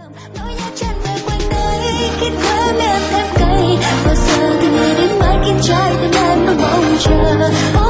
nỗi nhớ chân về quanh đây khiến khóe miệng thêm cay bao giờ thì ngày đến mãi khiến trái tim em luôn mong chờ.